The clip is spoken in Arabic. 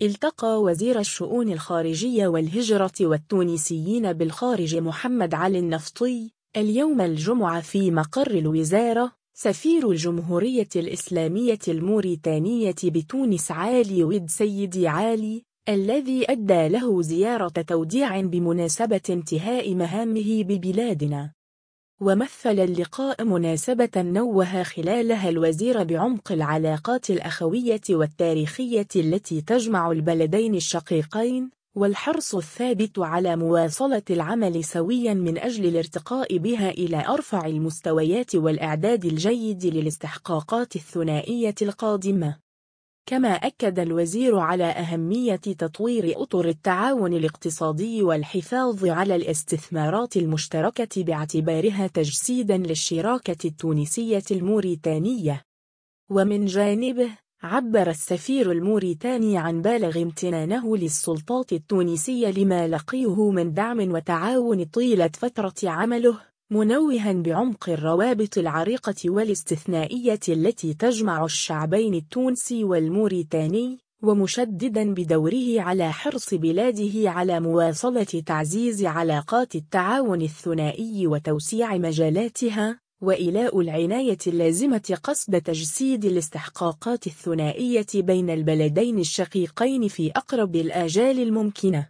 التقى وزير الشؤون الخارجية والهجرة والتونسيين بالخارج محمد علي النفطي اليوم الجمعة في مقر الوزارة سفير الجمهورية الإسلامية الموريتانية بتونس علي ود سيدي علي، الذي أدى له زيارة توديع بمناسبة انتهاء مهامه ببلادنا. ومثل اللقاء مناسبة نوه خلالها الوزير بعمق العلاقات الأخوية والتاريخية التي تجمع البلدين الشقيقين، والحرص الثابت على مواصلة العمل سويا من أجل الارتقاء بها إلى أرفع المستويات والإعداد الجيد للاستحقاقات الثنائية القادمة. كما أكد الوزير على أهمية تطوير أطر التعاون الاقتصادي والحفاظ على الاستثمارات المشتركة باعتبارها تجسيدا للشراكة التونسية الموريتانية. ومن جانبه عبر السفير الموريتاني عن بالغ امتنانه للسلطات التونسية لما لقيه من دعم وتعاون طيلة فترة عمله، منوها بعمق الروابط العريقة والاستثنائية التي تجمع الشعبين التونسي والموريتاني، ومشددا بدوره على حرص بلاده على مواصلة تعزيز علاقات التعاون الثنائي وتوسيع مجالاتها، وإيلاء العناية اللازمة قصد تجسيد الاستحقاقات الثنائية بين البلدين الشقيقين في أقرب الآجال الممكنة.